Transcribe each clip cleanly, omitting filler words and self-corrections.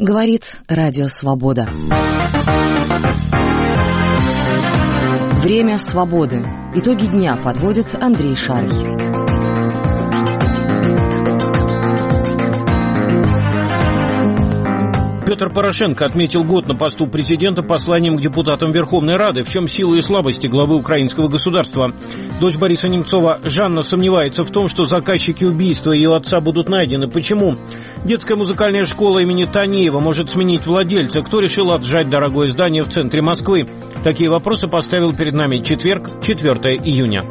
Говорит Радио Свобода. Время свободы. Итоги дня подводит Андрей Шарий. Петр Порошенко отметил год на посту президента посланием к депутатам Верховной Рады. В чем силы и слабости главы украинского государства? Дочь Бориса Немцова Жанна сомневается в том, что заказчики убийства ее отца будут найдены. Почему? Детская музыкальная школа имени Танеева может сменить владельца. Кто решил отжать дорогое здание в центре Москвы? Такие вопросы поставил перед нами четверг, 4 июня.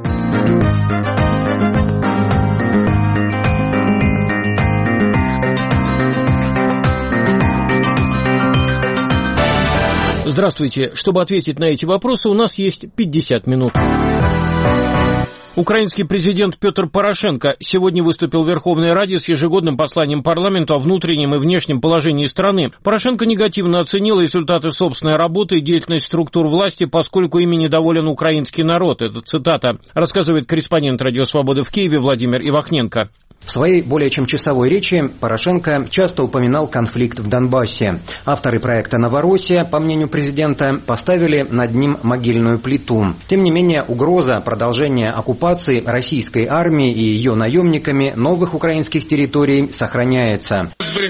Здравствуйте. Чтобы ответить на эти вопросы, у нас есть 50 минут. Украинский президент Петр Порошенко сегодня выступил в Верховной Раде с ежегодным посланием парламенту о внутреннем и внешнем положении страны. Порошенко негативно оценил результаты собственной работы и деятельность структур власти, поскольку ими недоволен украинский народ. Это цитата, рассказывает корреспондент Радио Свободы в Киеве Владимир Ивахненко. В своей более чем часовой речи Порошенко часто упоминал конфликт в Донбассе. Авторы проекта «Новороссия», по мнению президента, поставили над ним могильную плиту. Тем не менее, угроза продолжения оккупации российской армией и ее наемниками новых украинских территорий сохраняется.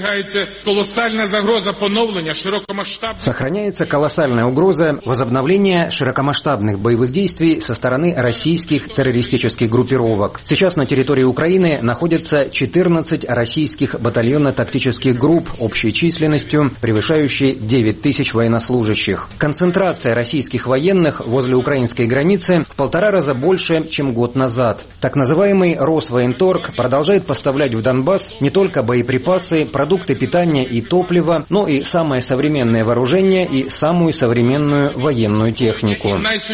Сохраняется колоссальная угроза возобновления широкомасштабных боевых действий со стороны российских террористических группировок. Сейчас на территории Украины находятся 14 российских батальонно-тактических групп общей численностью, превышающей 9 тысяч военнослужащих. Концентрация российских военных возле украинской границы в 1,5 раза больше, чем год назад. Так называемый Росвоенторг продолжает поставлять в Донбасс не только боеприпасы, продукты питания и топлива, но и самое современное вооружение и самую современную военную технику.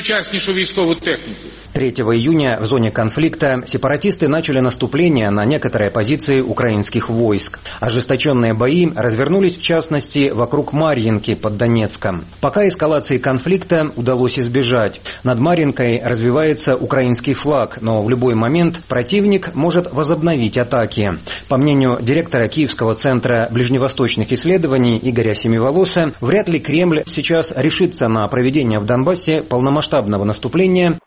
3 июня в зоне конфликта сепаратисты начали наступление на некоторые позиции украинских войск. Ожесточенные бои развернулись в частности вокруг Марьинки под Донецком. Пока эскалации конфликта удалось избежать. Над Марьинкой развивается украинский флаг, но в любой момент противник может возобновить атаки. По мнению директора Киевского центра ближневосточных исследований Игоря Семиволоса, вряд ли Кремль сейчас решится на проведение в Донбассе полномасштабного наступления.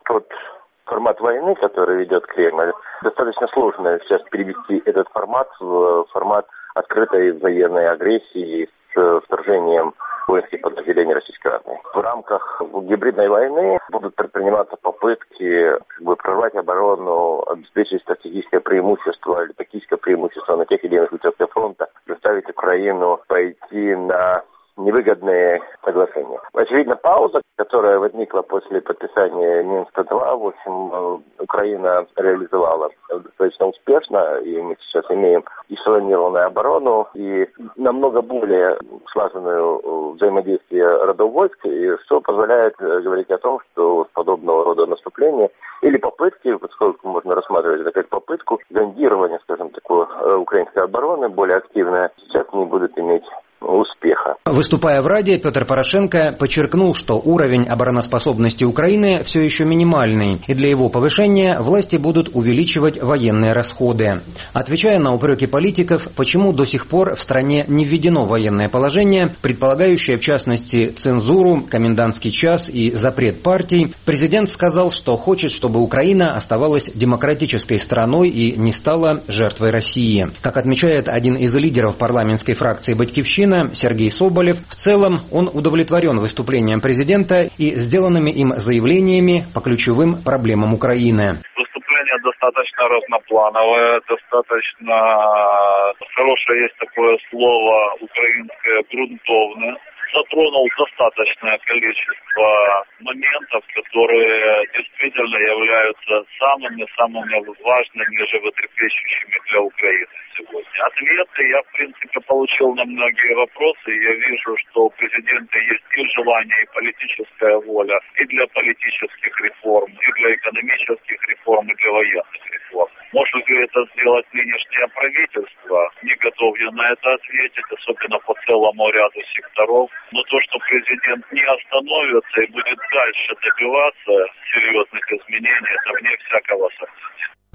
Формат войны, который ведет Кремль, достаточно сложно сейчас перевести этот формат в формат открытой военной агрессии с вторжением воинских подразделений российской армии. В рамках гибридной войны будут предприниматься попытки прорвать оборону, обеспечить стратегическое преимущество или тактическое преимущество на тех или иных участках фронта, заставить Украину пойти на невыгодные соглашения. Очевидно, пауза, которая возникла после подписания Минска-2, в общем, Украина реализовала достаточно успешно, и мы сейчас имеем и спланированную оборону, и намного более слаженную взаимодействие родов войск, и что позволяет говорить о том, что подобного рода наступления или попытки, поскольку можно рассматривать это как попытку зондирования, скажем, такой украинской обороны, более активная, сейчас не будут иметь успеха. Выступая в Раде, Петр Порошенко подчеркнул, что уровень обороноспособности Украины все еще минимальный, и для его повышения власти будут увеличивать военные расходы. Отвечая на упреки политиков, почему до сих пор в стране не введено военное положение, предполагающее в частности цензуру, комендантский час и запрет партий, президент сказал, что хочет, чтобы Украина оставалась демократической страной и не стала жертвой России. Как отмечает один из лидеров парламентской фракции «Батькивщина» Сергей Соболев, в целом он удовлетворен выступлением президента и сделанными им заявлениями по ключевым проблемам Украины. Выступление достаточно разноплановое, достаточно хорошее есть такое слово украинское, грунтовное. Затронул достаточное количество моментов, которые действительно являются самыми важными, животрепещущими для Украины сегодня. Ответы я, в принципе, получил на многие вопросы. Я вижу, что у президента есть и желание, и политическая воля и для политических реформ, и для экономических реформ, и для военных реформ. Может ли это сделать нынешнее правительство? Не готов я на это ответить, особенно по целому ряду секторов. Но то, что президент не остановится и будет дальше добиваться серьезных изменений, это вне всякого сомнения.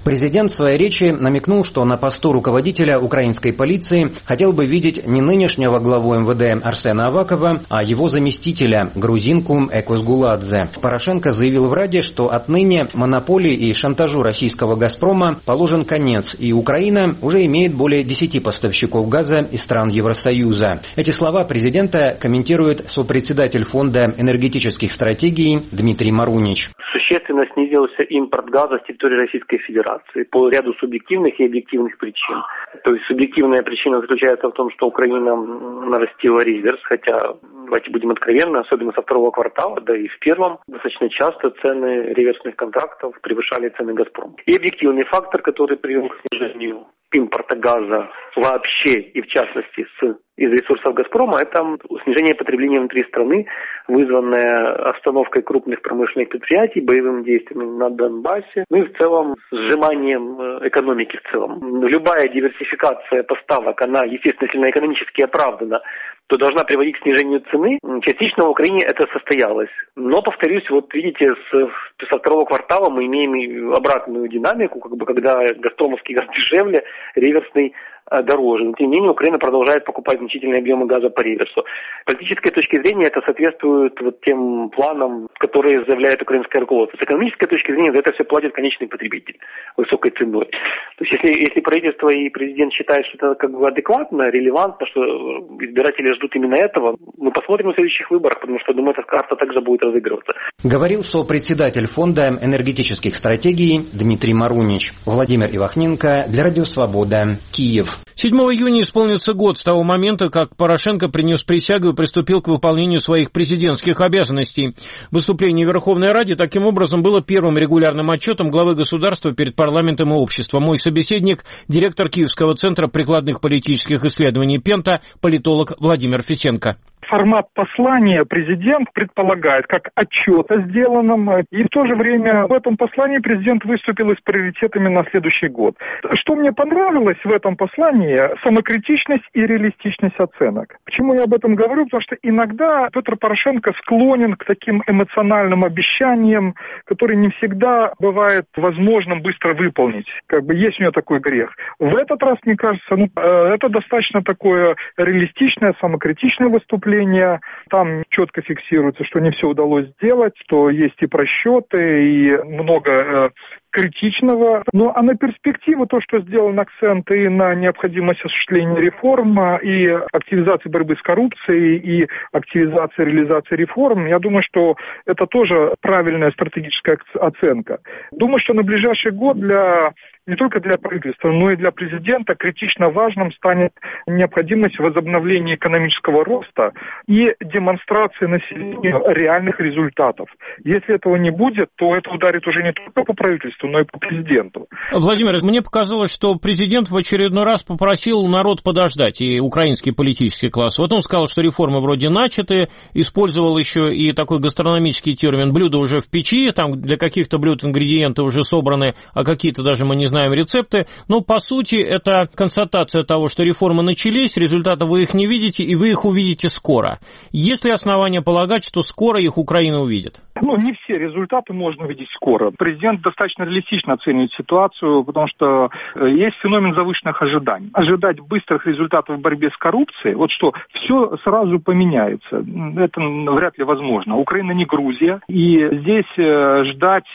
Президент в своей речи намекнул, что на посту руководителя украинской полиции хотел бы видеть не нынешнего главу МВД Арсена Авакова, а его заместителя, грузинку Экос Гуладзе. Порошенко заявил в Раде, что отныне монополии и шантажу российского «Газпрома» положен конец, и Украина уже имеет более 10 поставщиков газа из стран Евросоюза. Эти слова президента комментирует сопредседатель Фонда энергетических стратегий Дмитрий Марунич. Существенно снизился импорт газа с территории Российской Федерации по ряду субъективных и объективных причин. То есть субъективная причина заключается в том, что Украина нарастила реверс, хотя, давайте будем откровенны, особенно со второго квартала, да и в первом, достаточно часто цены реверсных контрактов превышали цены «Газпрома». И объективный фактор, который привел к снижению импорта газа вообще и в частности из ресурсов «Газпрома», это снижение потребления внутри страны, вызванное остановкой крупных промышленных предприятий, боевым действием на Донбассе, ну и в целом сжиманием экономики в целом. Любая диверсификация поставок, она, естественно, экономически оправдана, то должна приводить к снижению цены. Частично в Украине это состоялось. Но, повторюсь, вот видите, со второго квартала мы имеем обратную динамику, когда «Газпромовский» газ дешевле, реверсный дороже. Но, тем не менее, Украина продолжает покупать значительные объемы газа по реверсу. С политической точки зрения это соответствует вот тем планам, которые заявляет украинское руководство. С экономической точки зрения за это все платит конечный потребитель высокой ценой. То есть, если правительство и президент считают, что это адекватно, релевантно, что избиратели ждут именно этого, мы посмотрим на следующих выборах, потому что, думаю, эта карта также будет разыгрываться. Говорил сопредседатель Фонда энергетических стратегий Дмитрий Марунич. Владимир Ивахненко для Радио Свобода, Киев. 7 июня исполнится год с того момента, как Порошенко принес присягу и приступил к выполнению своих президентских обязанностей. Выступление в Верховной Раде таким образом было первым регулярным отчетом главы государства перед парламентом и обществом. Мой собеседник, директор Киевского центра прикладных политических исследований «Пента», политолог Владимир Фисенко. Формат послания президент предполагает как отчет о сделанном, и в то же время в этом послании президент выступил с приоритетами на следующий год. Что мне понравилось в этом послании – самокритичность и реалистичность оценок. Почему я об этом говорю? Потому что иногда Петр Порошенко склонен к таким эмоциональным обещаниям, которые не всегда бывает возможным быстро выполнить. Есть у него такой грех. В этот раз, мне кажется, это достаточно такое реалистичное, самокритичное выступление. Там четко фиксируется, что не все удалось сделать, что есть и просчеты, и много критичного. А на перспективу то, что сделан акцент и на необходимость осуществления реформ, и активизации борьбы с коррупцией, и активизации реализации реформ, я думаю, что это тоже правильная стратегическая оценка. Думаю, что на ближайший год не только для правительства, но и для президента критично важным станет необходимость возобновления экономического роста и демонстрации населению реальных результатов. Если этого не будет, то это ударит уже не только по правительству, но и по президенту. Владимир, мне показалось, что президент в очередной раз попросил народ подождать, и украинский политический класс. Вот он сказал, что реформы вроде начаты, использовал еще и такой гастрономический термин «блюдо уже в печи», там для каких-то блюд ингредиенты уже собраны, а какие-то даже мы не знаем рецепты, но по сути это констатация того, что реформы начались, результатов вы их не видите, и вы их увидите скоро. Есть ли основания полагать, что скоро их Украина увидит? Не все результаты можно увидеть скоро. Президент достаточно реалистично оценивает ситуацию, потому что есть феномен завышенных ожиданий. Ожидать быстрых результатов в борьбе с коррупцией, что все сразу поменяется, это вряд ли возможно. Украина не Грузия, и здесь ждать,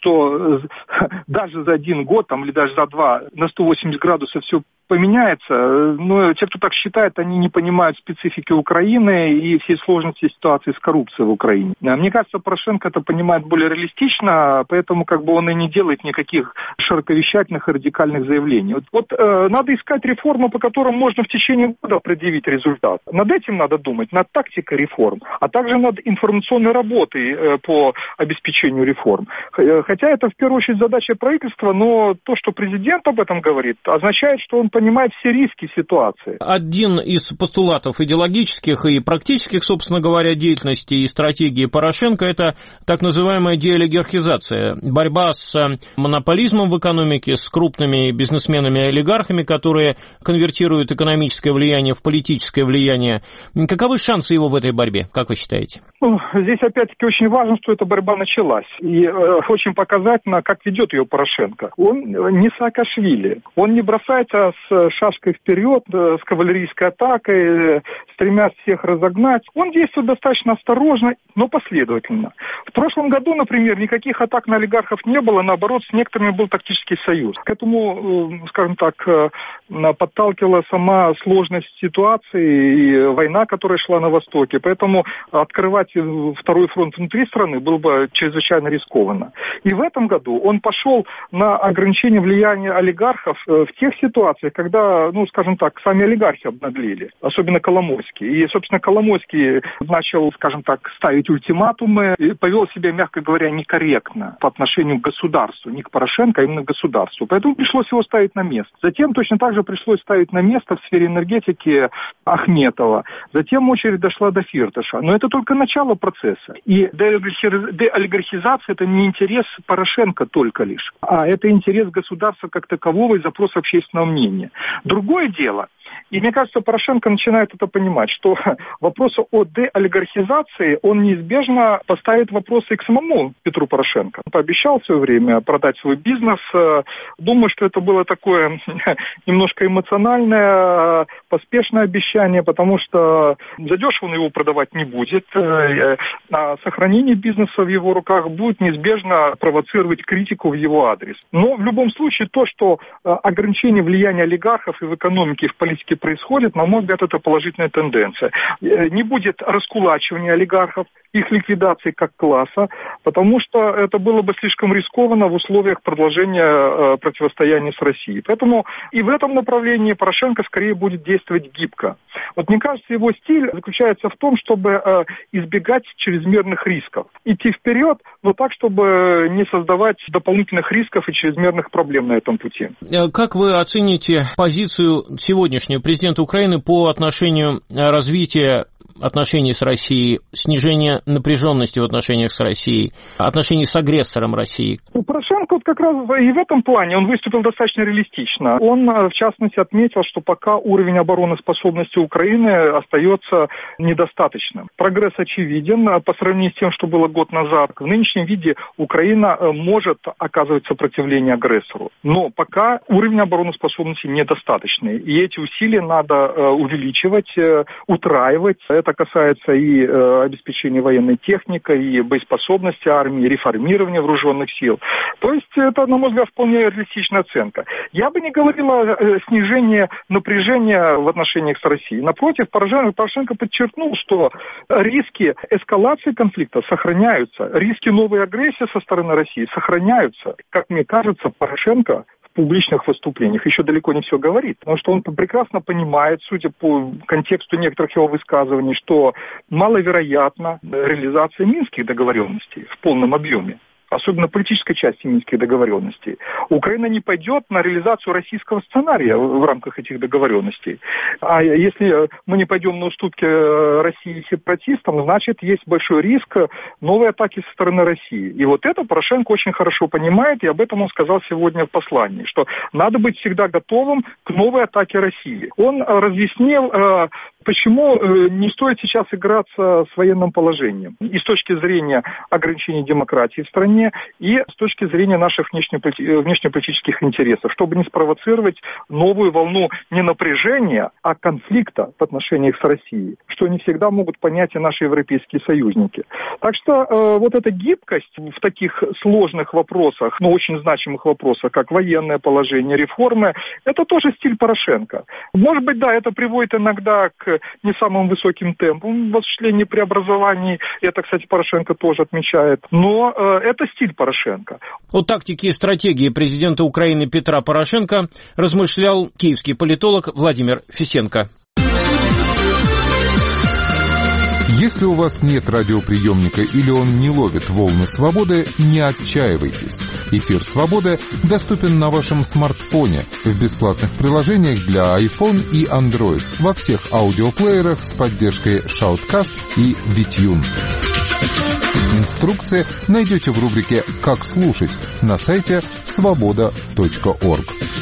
что даже за один год или даже за два на 180 градусов все поменяется, но те, кто так считает, они не понимают специфики Украины и всей сложности ситуации с коррупцией в Украине. Мне кажется, Порошенко это понимает более реалистично, поэтому он и не делает никаких широковещательных и радикальных заявлений. Надо искать реформы, по которым можно в течение года предъявить результат. Над этим надо думать, над тактикой реформ, а также над информационной работой по обеспечению реформ. Хотя это в первую очередь задача правительства, но то, что президент об этом говорит, означает, что он понимает все риски ситуации. Один из постулатов идеологических и практических, собственно говоря, деятельности и стратегии Порошенко – это так называемая деолигархизация, борьба с монополизмом в экономике, с крупными бизнесменами и олигархами, которые конвертируют экономическое влияние в политическое влияние. Каковы шансы его в этой борьбе, как вы считаете? Здесь опять-таки очень важно, что эта борьба началась. И очень показательно, как ведет ее Порошенко. Он не Саакашвили. Он не бросается с шашкой вперед, с кавалерийской атакой, стремясь всех разогнать. Он действует достаточно осторожно, но последовательно. В прошлом году, например, никаких атак на олигархов не было, наоборот, с некоторыми был тактический союз. К этому, скажем так, подталкивала сама сложность ситуации и война, которая шла на Востоке. Поэтому открывать второй фронт внутри страны было бы чрезвычайно рискованно. И в этом году он пошел на ограничение влияния олигархов в тех ситуациях, когда, скажем так, сами олигархи обнаглели, особенно Коломойский. И, собственно, Коломойский начал, скажем так, ставить ультиматумы и повел себя, мягко говоря, некорректно по отношению к государству, не к Порошенко, а именно к государству. Поэтому пришлось его ставить на место. Затем точно так же пришлось ставить на место в сфере энергетики Ахметова. Затем очередь дошла до Фирташа. Но это только начало процесса. И деолигархизация – это не интерес Порошенко только лишь, а это интерес государства как такового и запрос общественного мнения. Другое дело, и мне кажется, Порошенко начинает это понимать, что вопрос о деолигархизации, он неизбежно поставит вопросы и к самому Петру Порошенко. Он пообещал в свое время продать свой бизнес. Думаю, что это было такое немножко эмоциональное, поспешное обещание, потому что задешево он его продавать не будет. А сохранение бизнеса в его руках будет неизбежно провоцировать критику в его адрес. Но в любом случае то, что ограничение влияния олигархов и в экономике, и в политике происходит, на мой взгляд, это положительная тенденция. Не будет раскулачивания олигархов, их ликвидации как класса, потому что это было бы слишком рискованно в условиях продолжения противостояния с Россией. Поэтому и в этом направлении Порошенко скорее будет действовать гибко. Вот мне кажется, его стиль заключается в том, чтобы избегать чрезмерных рисков. Идти вперед, но так, чтобы не создавать дополнительных рисков и чрезмерных проблем на этом пути. Как вы оцените позицию сегодняшнего президента Украины по отношению развития отношений с Россией, снижение напряженности в отношениях с Россией, отношений с агрессором России? Порошенко вот как раз и в этом плане он выступил достаточно реалистично. Он, в частности, отметил, что пока уровень обороноспособности Украины остается недостаточным. Прогресс очевиден по сравнению с тем, что было год назад. В нынешнем виде Украина может оказывать сопротивление агрессору. Но пока уровень обороноспособности недостаточный. И эти усилия надо увеличивать, утраивать. Это касается и обеспечения военной техникой, и боеспособности армии, и реформирования вооруженных сил. То есть это, на мой взгляд, вполне реалистичная оценка. Я бы не говорил о снижении напряжения в отношениях с Россией. Напротив, Порошенко подчеркнул, что риски эскалации конфликта сохраняются, риски новой агрессии со стороны России сохраняются. Как мне кажется, Порошенко в публичных выступлениях еще далеко не все говорит, потому что он прекрасно понимает, судя по контексту некоторых его высказываний, что маловероятна реализация минских договоренностей в полном объеме. Особенно политической части минских договоренностей. Украина не пойдет на реализацию российского сценария в рамках этих договоренностей. А если мы не пойдем на уступки России сепаратистам, значит, есть большой риск новой атаки со стороны России. И вот это Порошенко очень хорошо понимает, и об этом он сказал сегодня в послании, что надо быть всегда готовым к новой атаке России. Он разъяснил, почему не стоит сейчас играться с военным положением. И с точки зрения ограничения демократии в стране, и с точки зрения наших внешнеполитических интересов, чтобы не спровоцировать новую волну не напряжения, а конфликта в отношениях с Россией, что не всегда могут понять и наши европейские союзники. Так что вот эта гибкость в таких сложных вопросах, но очень значимых вопросах, как военное положение, реформы, это тоже стиль Порошенко. Может быть, да, это приводит иногда к не самым высоким темпам в осуществлении преобразований, это, кстати, Порошенко тоже отмечает, но это стиль Порошенко. О тактике и стратегии президента Украины Петра Порошенко размышлял киевский политолог Владимир Фисенко. Если Если у вас нет радиоприемника или он не ловит волны свободы, не отчаивайтесь. Эфир «Свободы» доступен на вашем смартфоне в бесплатных приложениях для iPhone и Android во всех аудиоплеерах с поддержкой Shoutcast и VTune. Инструкции найдете в рубрике «Как слушать» на сайте svoboda.org.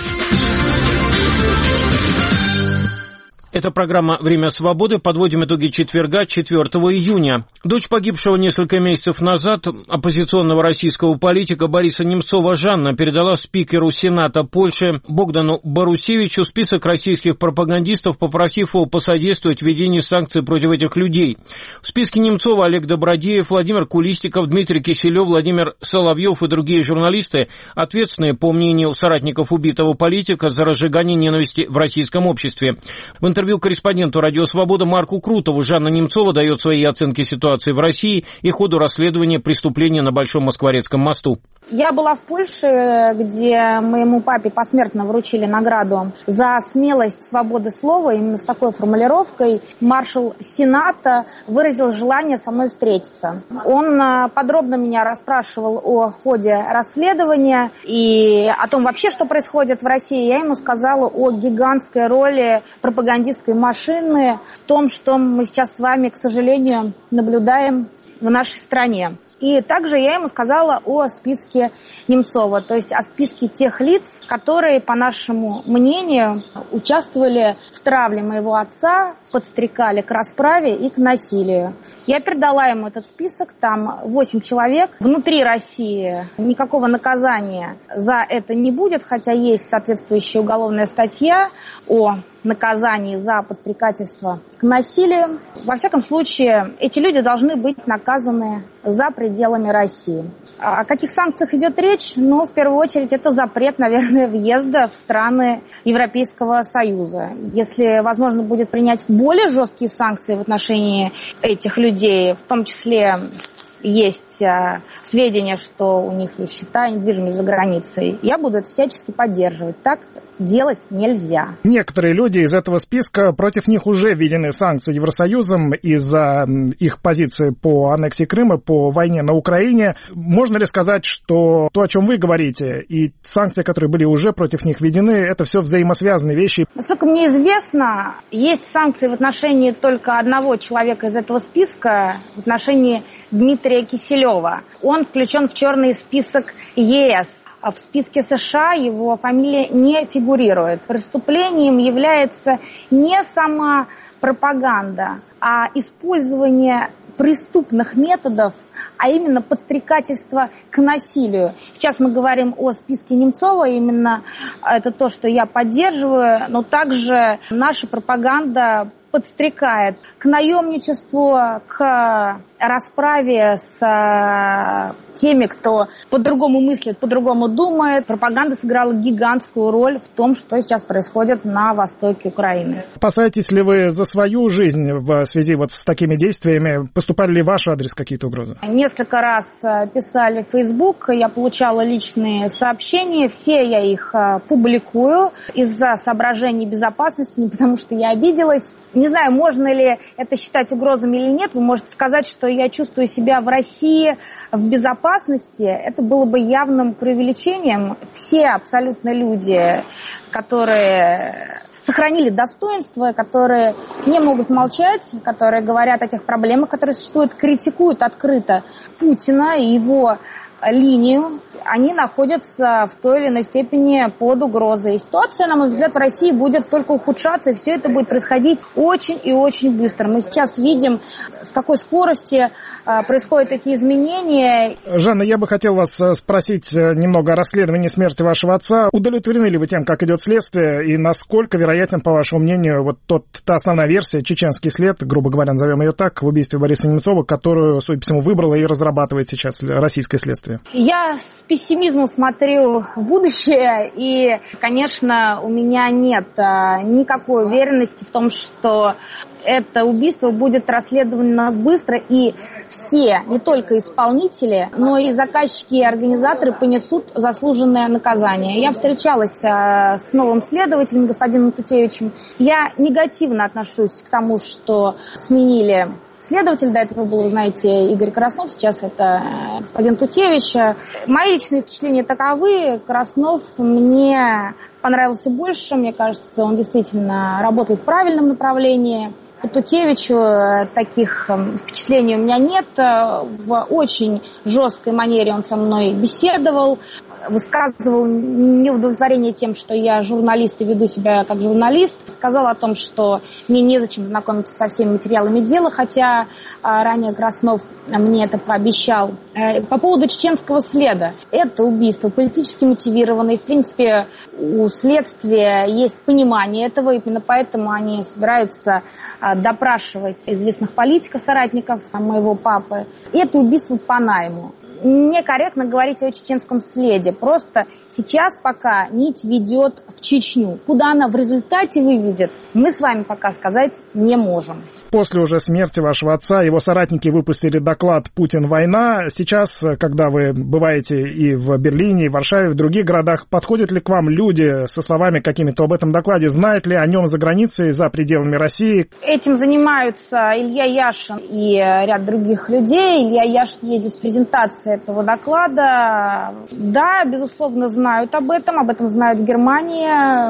Это программа «Время свободы». Подводим итоги четверга, 4 июня. Дочь погибшего несколько месяцев назад оппозиционного российского политика Бориса Немцова Жанна передала спикеру Сената Польши Богдану Борусевичу список российских пропагандистов, попросив его посодействовать введению санкций против этих людей. В списке Немцова Олег Добродеев, Владимир Кулистиков, Дмитрий Киселев, Владимир Соловьев и другие журналисты, ответственные, по мнению соратников убитого политика, за разжигание ненависти в российском обществе. В интервью корреспонденту «Радио Свобода» Марку Крутову Жанна Немцова дает свои оценки ситуации в России и ходу расследования преступления на Большом Москворецком мосту. Я была в Польше, где моему папе посмертно вручили награду за смелость свободы слова. Именно с такой формулировкой маршал Сената выразил желание со мной встретиться. Он подробно меня расспрашивал о ходе расследования и о том вообще, что происходит в России. Я ему сказала о гигантской роли пропагандистской машины в том, что мы сейчас с вами, к сожалению, наблюдаем в нашей стране. И также я ему сказала о списке Немцова, то есть о списке тех лиц, которые, по нашему мнению, участвовали в травле моего отца, подстрекали к расправе и к насилию. Я передала ему этот список, там 8 человек. Внутри России никакого наказания за это не будет, хотя есть соответствующая уголовная статья о наказании за подстрекательство к насилию. Во всяком случае, эти люди должны быть наказаны за пределами России. О каких санкциях идет речь? Ну, в первую очередь, это запрет, наверное, въезда в страны Европейского Союза. Если возможно будет принять более жесткие санкции в отношении этих людей, в том числе есть сведения, что у них есть счета недвижимости за границей, я буду это всячески поддерживать. Так делать нельзя. Некоторые люди из этого списка, против них уже введены санкции Евросоюзом из-за их позиции по аннексии Крыма, по войне на Украине. Можно ли сказать, что то, о чем вы говорите, и санкции, которые были уже против них введены, это все взаимосвязанные вещи? Насколько мне известно, есть санкции в отношении только одного человека из этого списка, в отношении Дмитрия Киселева. Он включен в черный список ЕС. А в списке США его фамилия не фигурирует. Преступлением является не сама пропаганда, а использование преступных методов, а именно подстрекательство к насилию. Сейчас мы говорим о списке Немцова, именно это то, что я поддерживаю, но также наша пропаганда подстрекает к наемничеству, к расправе с теми, кто по-другому мыслит, по-другому думает. Пропаганда сыграла гигантскую роль в том, что сейчас происходит на востоке Украины. Опасаетесь ли вы за свою жизнь в связи вот с такими действиями? Поступали ли в ваш адрес какие-то угрозы? Несколько раз писали в Facebook, я получала личные сообщения, все я их публикую из-за соображений безопасности, не потому что я обиделась. Не знаю, можно ли это считать угрозами или нет. Вы можете сказать, что я чувствую себя в России в безопасности. Это было бы явным преувеличением. Все абсолютно люди, которые сохранили достоинство, которые не могут молчать, которые говорят о тех проблемах, которые существуют, критикуют открыто Путина и его линию, они находятся в той или иной степени под угрозой. И ситуация, на мой взгляд, в России будет только ухудшаться, и все это будет происходить очень и очень быстро. Мы сейчас видим, с какой скоростью происходят эти изменения. Жанна, я бы хотел вас спросить немного о расследовании смерти вашего отца. Удовлетворены ли вы тем, как идет следствие, и насколько вероятен, по вашему мнению, вот та основная версия, чеченский след, грубо говоря, назовем ее так, в убийстве Бориса Немцова, которую, судя по всему, выбрало и разрабатывает сейчас российское следствие? Я с пессимизмом смотрю в будущее, и, конечно, у меня нет никакой уверенности в том, что это убийство будет расследовано быстро, и все, не только исполнители, но и заказчики и организаторы понесут заслуженное наказание. Я встречалась с новым следователем, господином Тутевичем. Я негативно отношусь к тому, что сменили следователь. До этого был, знаете, Игорь Краснов, сейчас это господин Тутевич. Мои личные впечатления таковы. Краснов мне понравился больше. Мне кажется, он действительно работает в правильном направлении. По Тутевичу таких впечатлений у меня нет. В очень жесткой манере он со мной беседовал, высказывал неудовлетворение тем, что я журналист и веду себя как журналист. Сказал о том, что мне незачем знакомиться со всеми материалами дела, хотя ранее Краснов мне это пообещал. По поводу чеченского следа. Это убийство политически мотивированное. В принципе, у следствия есть понимание этого, именно поэтому они собираются допрашивать известных политиков, соратников моего папы. И это убийство по найму. Некорректно говорить о чеченском следе. Просто сейчас пока нить ведет в Чечню. Куда она в результате выведет, мы с вами пока сказать не можем. После уже смерти вашего отца его соратники выпустили доклад «Путин. Война». Сейчас, когда вы бываете и в Берлине, и в Варшаве, в других городах, подходят ли к вам люди со словами какими-то об этом докладе? Знают ли о нем за границей, за пределами России? Этим занимаются Илья Яшин и ряд других людей. Илья Яшин ездит с презентацией этого доклада. Да, безусловно, знают об этом знают в Германии.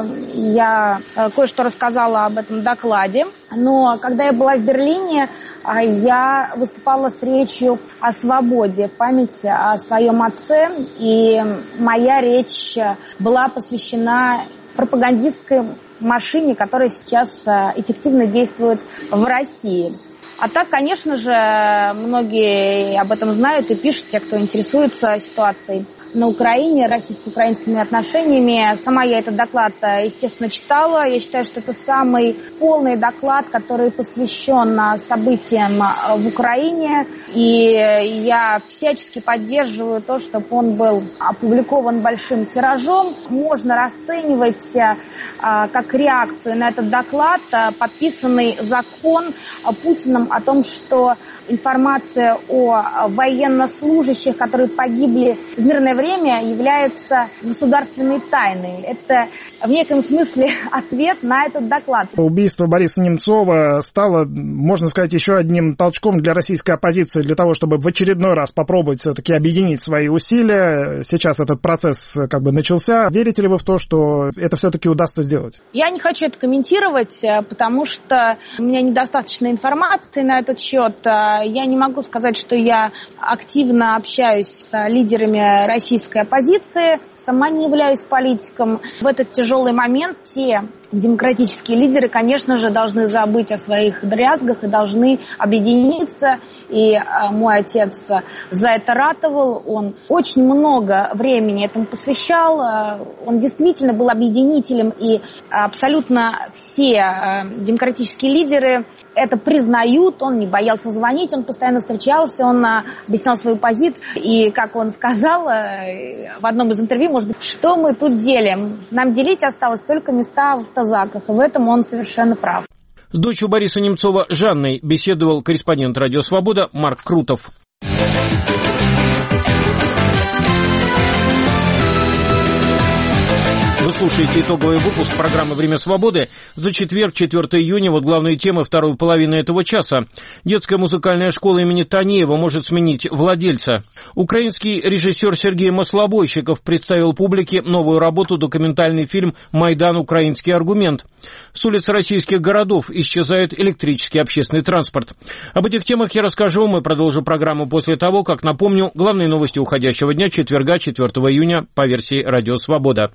Я кое-что рассказала об этом докладе. Но когда я была в Берлине, я выступала с речью о свободе, в память о своем отце. И моя речь была посвящена пропагандистской машине, которая сейчас эффективно действует в России. А так, конечно же, многие об этом знают и пишут, те, кто интересуется ситуацией на Украине, российско-украинскими отношениями. Сама я этот доклад, естественно, читала. Я считаю, что это самый полный доклад, который посвящен событиям в Украине. И я всячески поддерживаю то, чтобы он был опубликован большим тиражом. Можно расценивать как реакцию на этот доклад подписанный закон Путиным о том, что информация о военнослужащих, которые погибли в мирное время, является государственной тайной. Это в неком смысле ответ на этот доклад. Убийство Бориса Немцова стало, можно сказать, еще одним толчком для российской оппозиции, для того, чтобы в очередной раз попробовать все-таки объединить свои усилия. Сейчас этот процесс как бы начался. Верите ли вы в то, что это все-таки удастся сделать? Я не хочу это комментировать, потому что у меня недостаточно информации на этот счет. Я не могу сказать, что я активно общаюсь с лидерами российской оппозиции. Сама не являюсь политиком. В этот тяжелый момент все демократические лидеры, конечно же, должны забыть о своих дрязгах и должны объединиться. И мой отец за это ратовал. Он очень много времени этому посвящал. Он действительно был объединителем. И абсолютно все демократические лидеры это признают. Он не боялся звонить, он постоянно встречался, он объяснял свою позицию. И, как он сказал в одном из интервью, может быть, что мы тут делим? Нам делить осталось только места в автозаках. И в этом он совершенно прав. С дочерью Бориса Немцова Жанной беседовал корреспондент «Радио Свобода» Марк Крутов. Вы слушаете итоговый выпуск программы «Время свободы» за четверг, 4 июня. Вот главные темы второй половины этого часа. Детская музыкальная школа имени Танеева может сменить владельца. Украинский режиссер Сергей Маслобойщиков представил публике новую работу, документальный фильм «Майдан. Украинский аргумент». С улиц российских городов исчезает электрический общественный транспорт. Об этих темах я расскажу вам и продолжу программу после того, как напомню главные новости уходящего дня, четверга, 4 июня, по версии «Радио Свобода».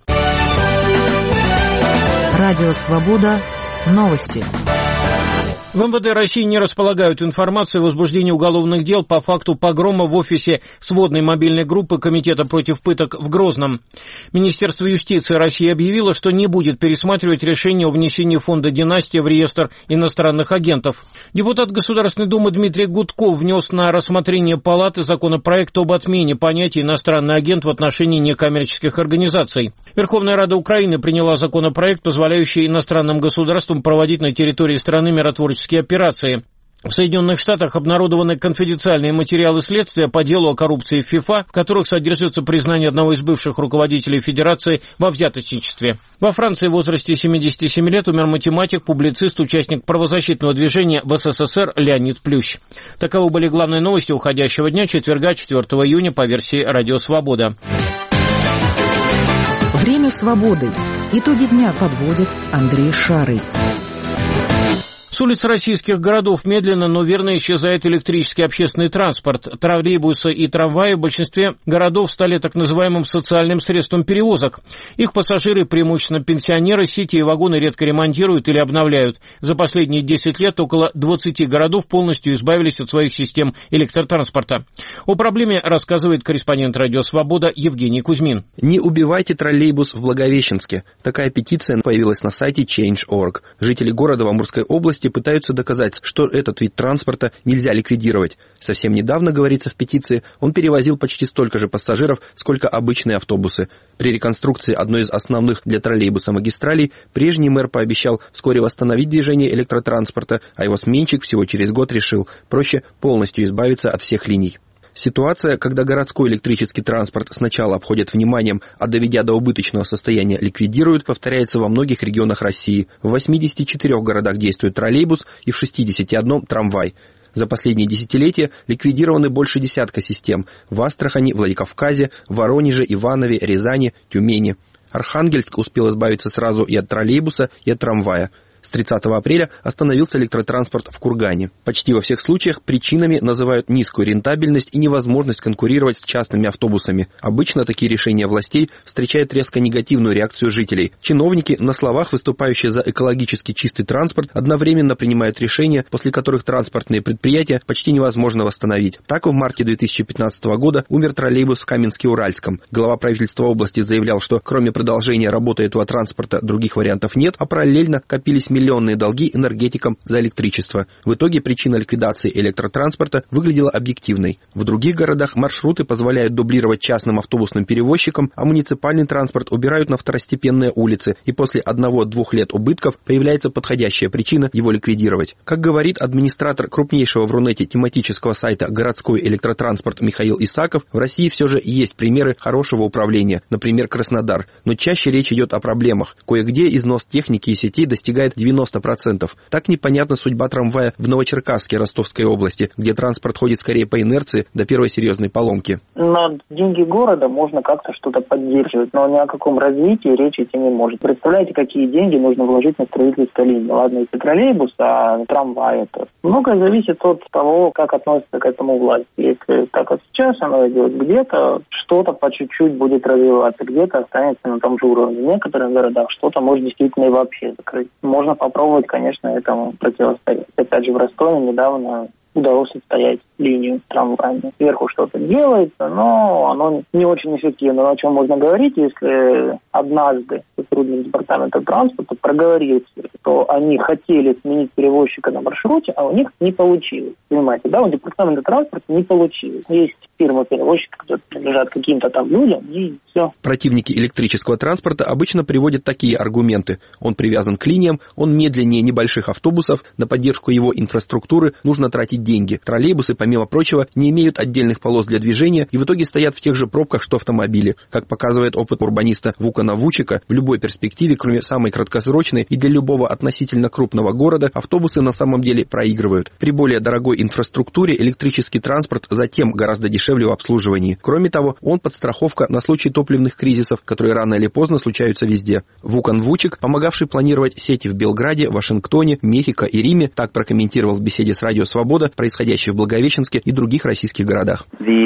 Радио Свобода. Новости. В МВД России не располагают информацией о возбуждении уголовных дел по факту погрома в офисе сводной мобильной группы Комитета против пыток в Грозном. Министерство юстиции России объявило, что не будет пересматривать решение о внесении фонда «Династия» в реестр иностранных агентов. Депутат Государственной Думы Дмитрий Гудков внес на рассмотрение Палаты законопроект об отмене понятия «иностранный агент» в отношении некоммерческих организаций. Верховная Рада Украины приняла законопроект, позволяющий иностранным государствам проводить на территории страны миротворческие операции. В Соединенных Штатах обнародованы конфиденциальные материалы следствия по делу о коррупции в ФИФА, в которых содержится признание одного из бывших руководителей Федерации во взяточничестве. Во Франции в возрасте 77 лет умер математик, публицист, участник правозащитного движения в СССР Леонид Плющ. Таковы были главные новости уходящего дня, четверга, 4 июня, по версии «Радио Свобода». Время свободы. Итоги дня подводит Андрей Шарый. С улиц российских городов медленно, но верно исчезает электрический общественный транспорт. Троллейбусы и трамваи в большинстве городов стали так называемым социальным средством перевозок. Их пассажиры, преимущественно пенсионеры, сети и вагоны редко ремонтируют или обновляют. За последние 10 лет около 20 городов полностью избавились от своих систем электротранспорта. О проблеме рассказывает корреспондент «Радио Свобода» Евгений Кузьмин. Не убивайте троллейбус в Благовещенске. Такая петиция появилась на сайте Change.org. Жители города в Амурской области пытаются доказать, что этот вид транспорта нельзя ликвидировать. Совсем недавно, говорится в петиции, он перевозил почти столько же пассажиров, сколько обычные автобусы. При реконструкции одной из основных для троллейбуса магистралей прежний мэр пообещал вскоре восстановить движение электротранспорта, а его сменщик всего через год решил, проще полностью избавиться от всех линий. Ситуация, когда городской электрический транспорт сначала обходят вниманием, а доведя до убыточного состояния ликвидируют, повторяется во многих регионах России. В 84 городах действует троллейбус и в 61 трамвай. За последние десятилетия ликвидированы больше десятка систем в Астрахани, Владикавказе, Воронеже, Иванове, Рязани, Тюмени. Архангельск успел избавиться сразу и от троллейбуса, и от трамвая. С 30 апреля остановился электротранспорт в Кургане. Почти во всех случаях причинами называют низкую рентабельность и невозможность конкурировать с частными автобусами. Обычно такие решения властей встречают резко негативную реакцию жителей. Чиновники, на словах выступающие за экологически чистый транспорт, одновременно принимают решения, после которых транспортные предприятия почти невозможно восстановить. Так, в марте 2015 года умер троллейбус в Каменске-Уральском. Глава правительства области заявлял, что кроме продолжения работы этого транспорта других вариантов нет, а параллельно копились миллионные долги энергетикам за электричество. В итоге причина ликвидации электротранспорта выглядела объективной. В других городах маршруты позволяют дублировать частным автобусным перевозчикам, а муниципальный транспорт убирают на второстепенные улицы, и после 1-2 лет убытков появляется подходящая причина его ликвидировать. Как говорит администратор крупнейшего в Рунете тематического сайта «Городской электротранспорт» Михаил Исаков, в России все же есть примеры хорошего управления, например, Краснодар, но чаще речь идет о проблемах. Кое-где износ техники и сетей достигает 90%. Так непонятна судьба трамвая в Новочеркасске Ростовской области, где транспорт ходит скорее по инерции до первой серьезной поломки. На деньги города можно как-то что-то поддерживать, но ни о каком развитии речи идти не может. Представляете, какие деньги нужно вложить на строительство линии? Ладно, если троллейбус, а трамвай это. Многое зависит от того, как относится к этому власть. Если так как сейчас оно идет, где-то что-то по чуть-чуть будет развиваться, где-то останется на том же уровне. В некоторых городах что-то может действительно и вообще закрыть. Можно попробовать, конечно, этому противостоять. Опять же, в Ростове недавно удалось отстоять линию трамвайную. Сверху что-то делается, но оно не очень эффективно. О чем можно говорить, если однажды сотрудник департамента транспорта проговорился, что они хотели сменить перевозчика на маршруте, а у них не получилось. Понимаете, да, у департамента транспорта не получилось. Есть фирма-перевозчик, которые принадлежат каким-то там людям, и все. Противники электрического транспорта обычно приводят такие аргументы. Он привязан к линиям, он медленнее небольших автобусов, на поддержку его инфраструктуры нужно тратить деньги. Троллейбусы, помимо прочего, не имеют отдельных полос для движения и в итоге стоят в тех же пробках, что автомобили. Как показывает опыт урбаниста Вукана Вучика, в любой перспективе, кроме самой краткосрочной, и для любого относительно крупного города, автобусы на самом деле проигрывают. При более дорогой инфраструктуре электрический транспорт затем гораздо дешевле в обслуживании. Кроме того, он подстраховка на случай топливных кризисов, которые рано или поздно случаются везде. Вукан Вучик, помогавший планировать сети в Белграде, Вашингтоне, Мехико и Риме, так прокомментировал в беседе с «Радио Свобода» происходящее в Благовещенске и других российских городах.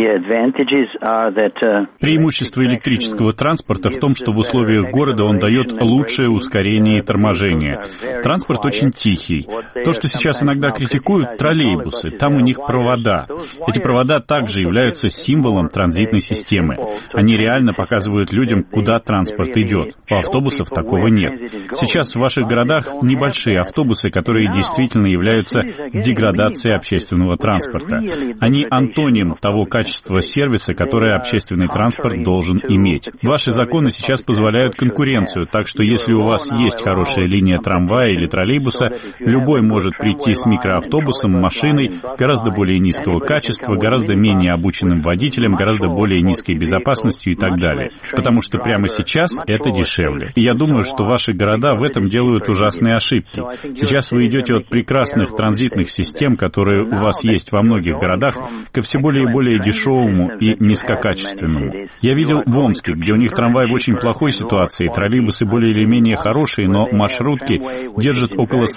Преимущество электрического транспорта в том, что в условиях города он дает лучшее ускорение и торможение. Транспорт очень тихий. То, что сейчас иногда критикуют, троллейбусы, там у них провода. Эти провода также являются символом транзитной системы. Они реально показывают людям, куда транспорт идет. У автобусов такого нет. Сейчас в ваших городах небольшие автобусы, которые действительно являются деградацией общественного транспорта. Они антоним того качества сервиса, которое общественный транспорт должен иметь. Ваши законы сейчас позволяют позволяют конкуренцию, так что если у вас есть хорошая линия трамвая или троллейбуса, любой может прийти с микроавтобусом, машиной гораздо более низкого качества, гораздо менее обученным водителем, гораздо более низкой безопасностью и так далее. Потому что прямо сейчас это дешевле. И я думаю, что ваши города в этом делают ужасные ошибки. Сейчас вы идете от прекрасных транзитных систем, которые у вас есть во многих городах, ко все более и более дешевому и низкокачественному. Я видел в Омске, где у них трамвай в очень плохой ситуации, троллейбусы более или менее хорошие, но маршрутки держат около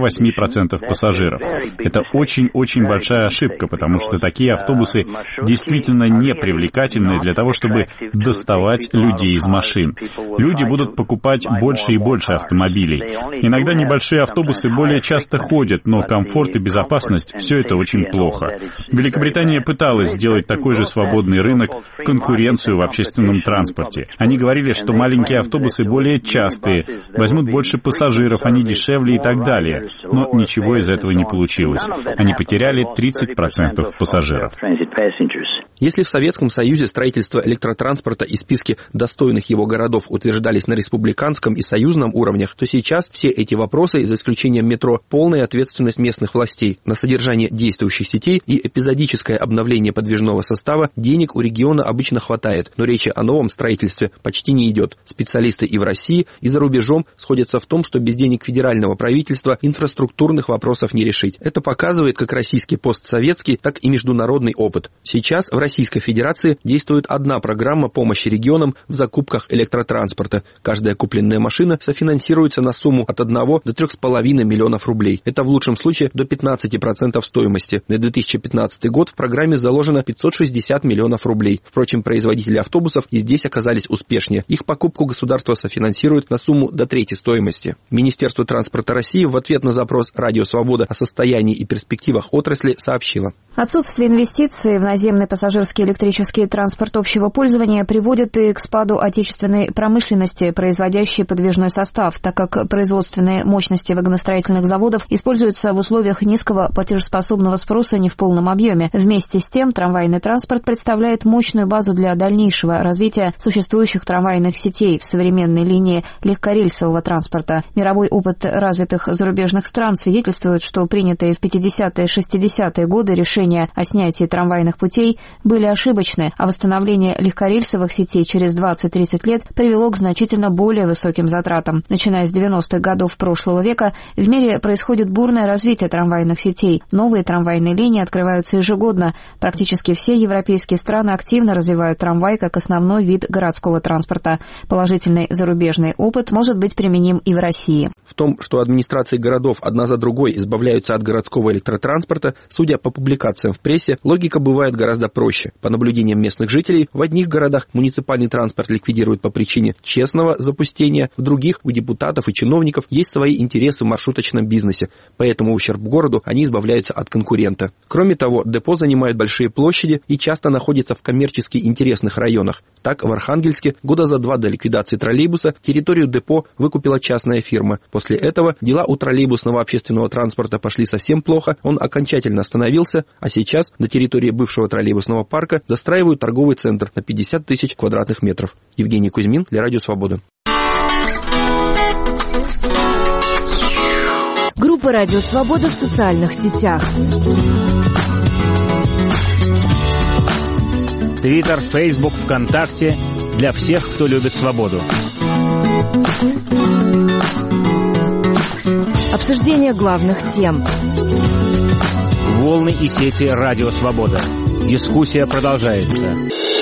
48% пассажиров. Это очень-очень большая ошибка, потому что такие автобусы действительно не привлекательны для того, чтобы доставать людей из машин. Люди будут покупать больше и больше автомобилей. Иногда небольшие автобусы более часто ходят, но комфорт и безопасность — все это очень плохо. Великобритания пыталась сделать такой же свободный рынок, конкуренцию в общественном транспорте. Они говорили, что маленькие автобусы более частые, возьмут больше пассажиров, они дешевле и так далее. Но ничего из этого не получилось. Они потеряли 30% пассажиров. Если в Советском Союзе строительство электротранспорта и списки достойных его городов утверждались на республиканском и союзном уровнях, то сейчас все эти вопросы, за исключением метро, полная ответственность местных властей. На содержание действующих сетей и эпизодическое обновление подвижного состава денег у региона обычно хватает, но речи о новом строительстве почти не идет. Специалисты и в России, и за рубежом сходятся в том, что без денег федерального правительства инфраструктурных вопросов не решить. Это показывает как российский постсоветский, так и международный опыт. Сейчас в Российской Федерации действует одна программа помощи регионам в закупках электротранспорта. Каждая купленная машина софинансируется на сумму от 1 до 3,5 миллионов рублей. Это в лучшем случае до 15% стоимости. На 2015 год в программе заложено 560 миллионов рублей. Впрочем, производители автобусов и здесь оказались успешнее. Их покупку государство софинансирует на сумму до трети стоимости. Министерство транспорта России в ответ на запрос «Радио Свобода» о состоянии и перспективах отрасли сообщило. Отсутствие инвестиций в наземный пассажирский электрический транспорт общего пользования приводит и к спаду отечественной промышленности, производящей подвижной состав, так как производственные мощности вагоностроительных заводов используются в условиях низкого платежеспособного спроса не в полном объеме. Вместе с тем, трамвайный транспорт представляет мощную базу для дальнейшего развития существующих трамвайных сетей в современной линии легкорельсового транспорта. Мировой опыт развитых зарубежных стран свидетельствует, что принятые в 50-е и 60-е годы решения о снятии трамвайных путей были ошибочны, а восстановление легкорельсовых сетей через 20-30 лет привело к значительно более высоким затратам. Начиная с 90-х годов прошлого века в мире происходит бурное развитие трамвайных сетей. Новые трамвайные линии открываются ежегодно. Практически все европейские страны активно развивают трамвай как основной вид городского транспорта. Положительный зарубежный опыт может быть применим и в России. В том, что администрации городов одна за другой избавляются от городского электротранспорта, судя по публикациям в прессе, логика бывает гораздо проще. По наблюдениям местных жителей, в одних городах муниципальный транспорт ликвидируют по причине честного запустения, в других у депутатов и чиновников есть свои интересы в маршруточном бизнесе, поэтому в ущерб городу они избавляются от конкурента. Кроме того, депо занимают большие площади и часто находятся в коммерчески интересных районах. Так, в Архангельске года за 2 до ликвидации троллейбуса территорию депо выкупила частная фирма. После этого дела у троллейбусного общественного транспорта пошли совсем плохо, он окончательно остановился, а сейчас на территории бывшего троллейбусного парка достраивают торговый центр на 50 тысяч квадратных метров. Евгений Кузьмин для Радио Свобода. Группа «Радио Свобода» в социальных сетях. Твиттер, Фейсбук, ВКонтакте — для всех, кто любит свободу. Обсуждение главных тем. Волны и сети «Радио Свобода». Дискуссия продолжается.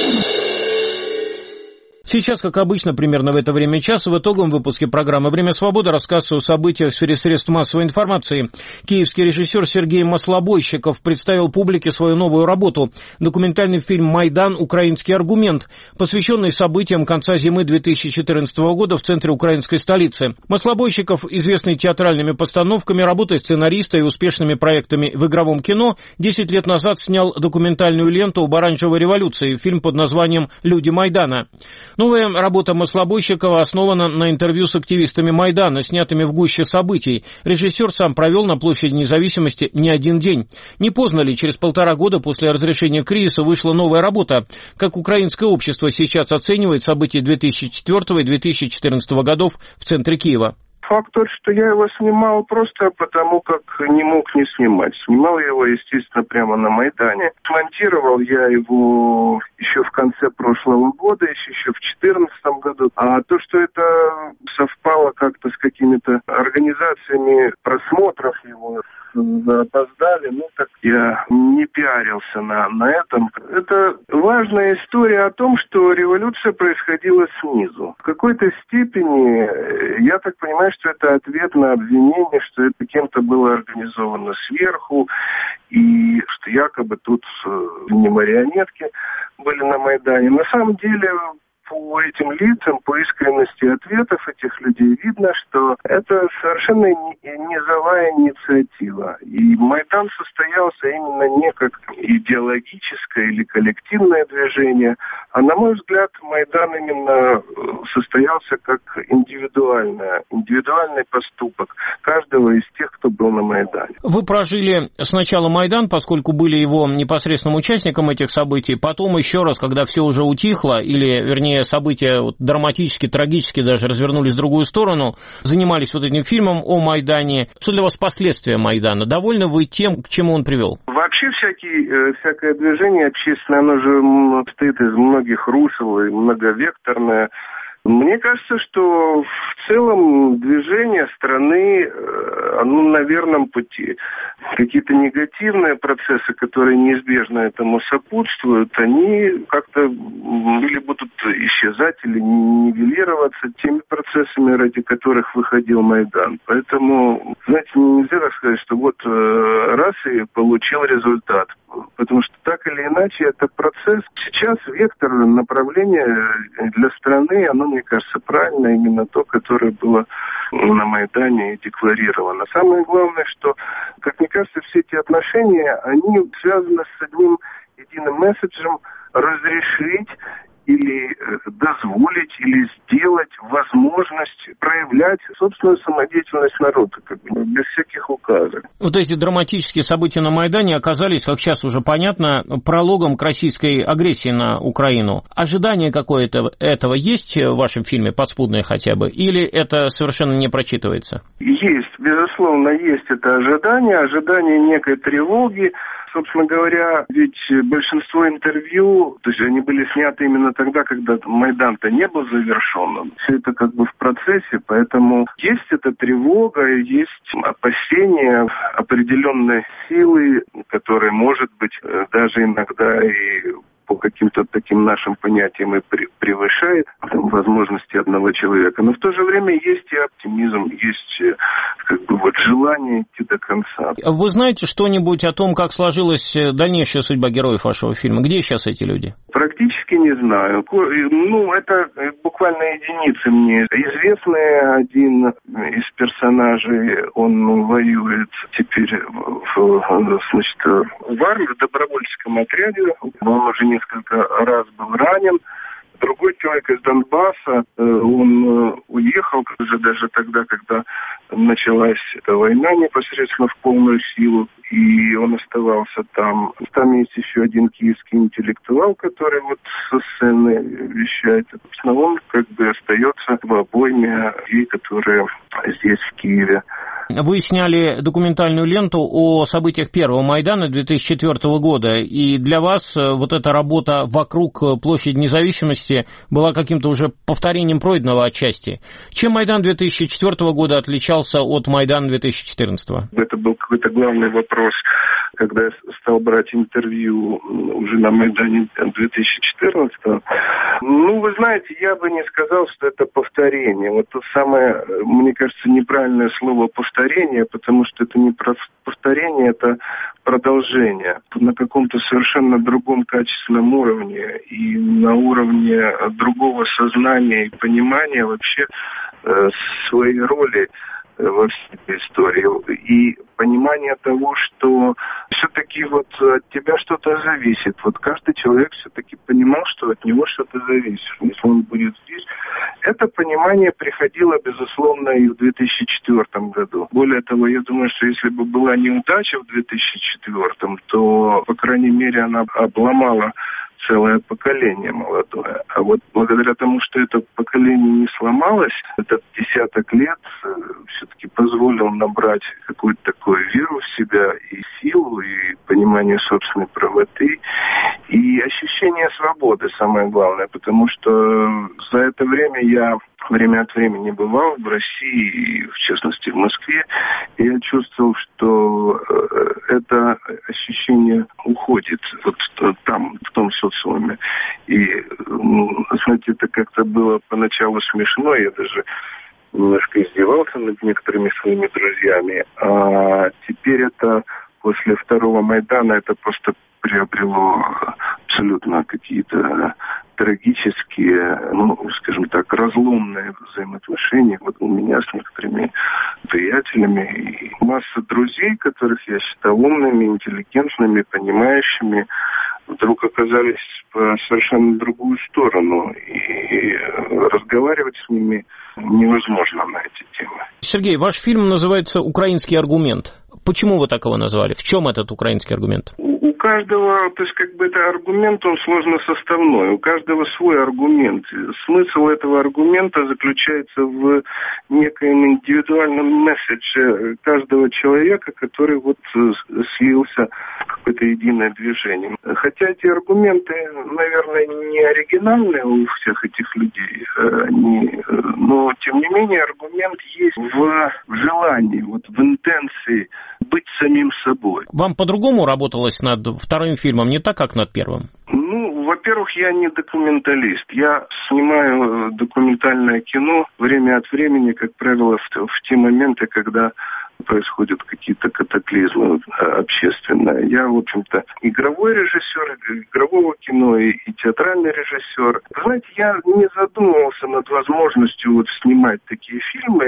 Сейчас, как обычно, примерно в это время часа, в итоговом выпуске программы «Время свободы» рассказ о событиях в сфере средств массовой информации. Киевский режиссер Сергей Маслобойщиков представил публике свою новую работу – документальный фильм «Майдан. Украинский аргумент», посвященный событиям конца зимы 2014 года в центре украинской столицы. Маслобойщиков, известный театральными постановками, работой сценариста и успешными проектами в игровом кино, 10 лет назад снял документальную ленту об оранжевой революции, фильм под названием «Люди Майдана». Новая работа Маслобойщикова основана на интервью с активистами Майдана, снятыми в гуще событий. Режиссер сам провел на площади Независимости не один день. Не поздно ли, через 1,5 года после разрешения кризиса вышла новая работа? Как украинское общество сейчас оценивает события 2004 и 2014 годов в центре Киева? Факт тот, что я его снимал просто потому, как не мог не снимать. Снимал я его, естественно, прямо на Майдане. Смонтировал я его еще в конце прошлого года, еще в 2014 году. А то, что это совпало как-то с какими-то организациями просмотров его, опоздали, так я не пиарился на этом. Это важная история о том, что революция происходила снизу. В какой-то степени, я так понимаю, что это ответ на обвинение, что это кем-то было организовано сверху, и что якобы тут не марионетки были на Майдане. На самом деле, по этим лицам, по искренности ответов этих людей видно, что это совершенно низовая инициатива. И Майдан состоялся именно не как идеологическое или коллективное движение, а, на мой взгляд, Майдан именно состоялся как индивидуальный поступок каждого из тех, кто был на Майдане. Вы прожили сначала Майдан, поскольку были его непосредственным участником этих событий, потом еще раз, когда все уже утихло, или, вернее, события драматически, трагически даже развернулись в другую сторону, занимались этим фильмом о Майдане. Что для вас последствия Майдана? Довольны вы тем, к чему он привел? Вообще всякое движение общественное, оно же состоит из многих русел и многовекторное. Мне кажется, что в целом движение страны, оно на верном пути. Какие-то негативные процессы, которые неизбежно этому сопутствуют, они как-то или будут исчезать, или нивелироваться теми процессами, ради которых выходил Майдан. Поэтому, знаете, нельзя так сказать, что раз и получил результат. Потому что так или иначе это процесс. Сейчас вектор направления для страны, оно, мне кажется, правильно, именно то, которое было на Майдане и декларировано. Самое главное, что, как мне кажется, все эти отношения, они связаны с одним единым месседжем: разрешить или дозволить, или сделать возможность проявлять собственную самодеятельность народа, без всяких указов. Эти драматические события на Майдане оказались, как сейчас уже понятно, прологом к российской агрессии на Украину. Ожидание какое-то этого есть в вашем фильме, подспудное хотя бы, или это совершенно не прочитывается? Есть, безусловно, есть это ожидание некой тревоги. Собственно говоря, ведь большинство интервью, то есть они были сняты именно тогда, когда Майдан-то не был завершен. Все это в процессе, поэтому есть эта тревога, есть опасения определенной силы, которая, может быть, даже иногда и по каким-то таким нашим понятиям и превышает возможности одного человека. Но в то же время есть и оптимизм, есть желание идти до конца. Вы знаете что-нибудь о том, как сложилась дальнейшая судьба героев вашего фильма? Где сейчас эти люди? Практически не знаю. Это буквально единицы мне известны. Один из персонажей, он воюет теперь в армии, в добровольческом отряде. Он уже несколько раз был ранен. Другой человек из Донбасса, он уехал уже даже тогда, когда началась эта война непосредственно в полную силу, и он оставался там. Там есть еще один киевский интеллектуал, который со сцены вещает. Собственно, он остается в обойме людей, которые здесь, в Киеве. Вы сняли документальную ленту о событиях первого Майдана 2004 года, и для вас эта работа вокруг площади Независимости была каким-то уже повторением пройденного отчасти. Чем Майдан 2004 года отличался от Майдана 2014? Это был какой-то главный вопрос, когда я стал брать интервью уже на Майдане 2014. Вы знаете, я бы не сказал, что это повторение. То самое, мне кажется, неправильное слово «повторение», потому что это не повторение, это продолжение на каком-то совершенно другом качественном уровне и на уровне другого сознания и понимания вообще своей роли во всей этой истории. И понимание того, что все-таки вот от тебя что-то зависит. Вот каждый человек все-таки понимал, что от него что-то зависит. Если он будет здесь. Это понимание приходило, безусловно, и в 2004 году. Более того, я думаю, что если бы была неудача в 2004, то, по крайней мере, она обломала целое поколение молодое. А вот благодаря тому, что это поколение не сломалось, этот десяток лет все-таки позволил набрать какую-то такую веру в себя и силу, и понимание собственной правоты, и ощущение свободы, самое главное, потому что за это время я время от времени бывал в России, в частности в Москве, и я чувствовал, что это ощущение уходит вот там, в том социуме. И, знаете, это как-то было поначалу смешно, я даже немножко издевался над некоторыми своими друзьями, а теперь это после второго Майдана это просто приобрело абсолютно какие-то трагические, скажем так, разломные взаимоотношения. Вот у меня с некоторыми приятелями и масса друзей, которых я считал умными, интеллигентными, понимающими, вдруг оказались по совершенно другую сторону. И разговаривать с ними невозможно на эти темы. Сергей, ваш фильм называется «Украинский аргумент». Почему вы так его назвали? В чем этот украинский аргумент? У каждого, то есть это аргумент, он сложно составной. У каждого свой аргумент. Смысл этого аргумента заключается в некоем индивидуальном месседже каждого человека, который слился в какое-то единое движение. Хотя эти аргументы, наверное, не оригинальные у всех этих людей, но тем не менее аргумент есть в желании, в интенции быть самим собой. Вам по-другому работалось над вторым фильмом, не так, как над первым? Во-первых, я не документалист. Я снимаю документальное кино время от времени, как правило, в те моменты, когда происходят какие-то катаклизмы общественные. Я, в общем-то, игровой режиссер, игрового кино и театральный режиссер. Знаете, я не задумывался над возможностью снимать такие фильмы.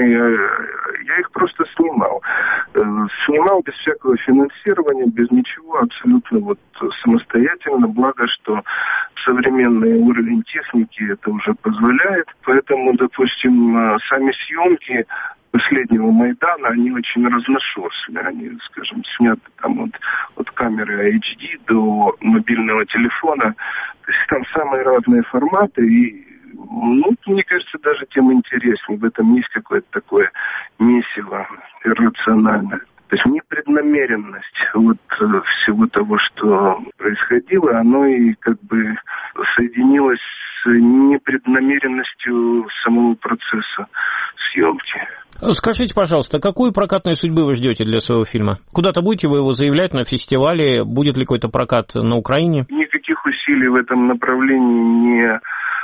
Я их просто снимал. Снимал без всякого финансирования, без ничего, абсолютно самостоятельно. Благо, что современный уровень техники это уже позволяет. Поэтому, допустим, сами съемки последнего Майдана, они очень разношерстные. Они, скажем, сняты там от камеры HD до мобильного телефона. То есть там самые разные форматы. И, мне кажется, даже тем интереснее. В этом есть какое-то такое месиво иррациональное. То есть непреднамеренность всего того, что происходило, оно и соединилось с непреднамеренностью самого процесса съемки. Скажите, пожалуйста, какую прокатную судьбу вы ждете для своего фильма? Куда-то будете вы его заявлять на фестивале? Будет ли какой-то прокат на Украине? Никаких усилий в этом направлении не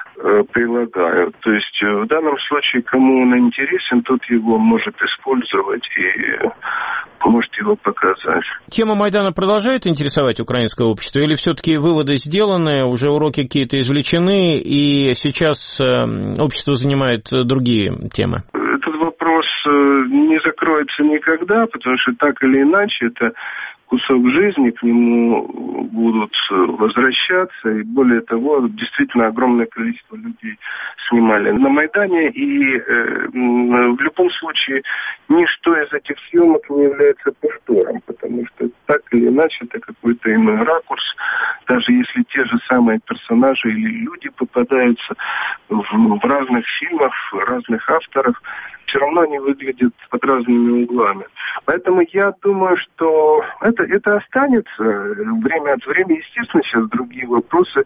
прилагаю. То есть в данном случае, кому он интересен, тот его может использовать и может его показать. Тема Майдана продолжает интересовать украинское общество? Или все-таки выводы сделаны, уже уроки какие-то извлечены, и сейчас общество занимает другие темы? Этот вопрос не закроется никогда, потому что так или иначе это кусок жизни, к нему будут возвращаться, и более того, действительно огромное количество людей снимали на Майдане, и в любом случае ничто из этих съемок не является повтором, потому что так или иначе это какой-то иной ракурс, даже если те же самые персонажи или люди попадаются в разных фильмах, разных авторов, все равно они выглядят под разными углами. Поэтому я думаю, что это останется время от времени. Естественно, сейчас другие вопросы,